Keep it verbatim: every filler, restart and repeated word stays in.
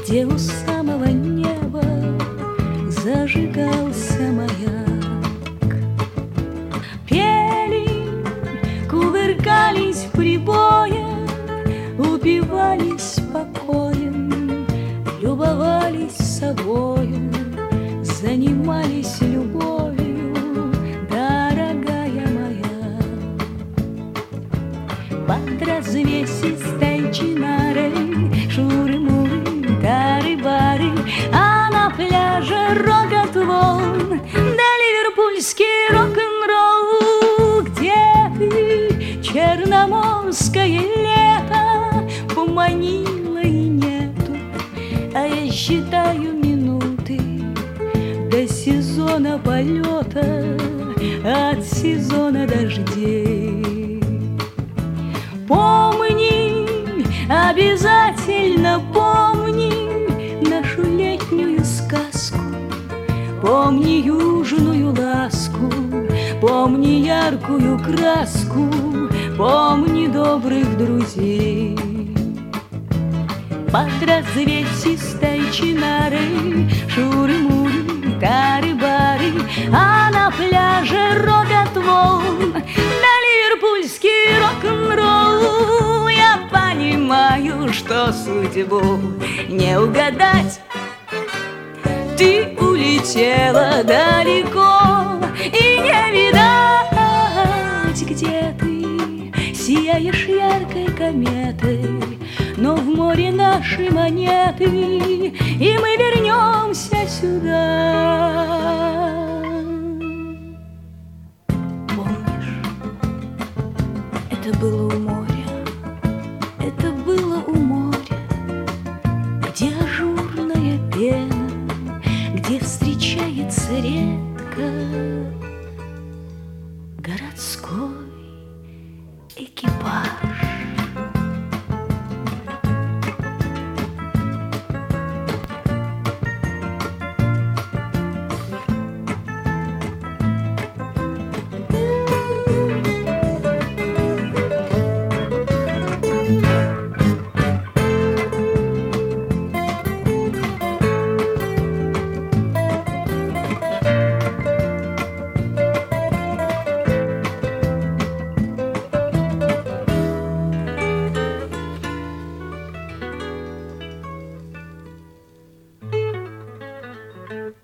где у самого неба зажигался маяк. Пели, кувыркались в прибое, упивались покоем, любовались собою, занимались любовью, дорогая моя. Под развесистой чинарой шуры-муры, тары-бары, а на пляже рокот волн, да ливерпульский рок-н-ролл. Где ты, черноморское лето, поманило и нету, а я считаю минуты до сезона полета, от сезона дождей. Помни, обязательно помни нашу летнюю сказку, помни южную ласку, помни яркую краску, помни добрых друзей. Под развесистой чинарой шуры-муры, тары-бары, а на пляже рокот волн, да ливерпульский рок-н-ролл. Я понимаю, что судьбу не угадать. Ты улетела далеко и не видать, где ты сияешь яркой кометой. Но в море наши монеты, и мы вернемся сюда. Помнишь, это было у моря, это было у моря, где ажурная пена, где встречается редко городской экипаж. Thank you.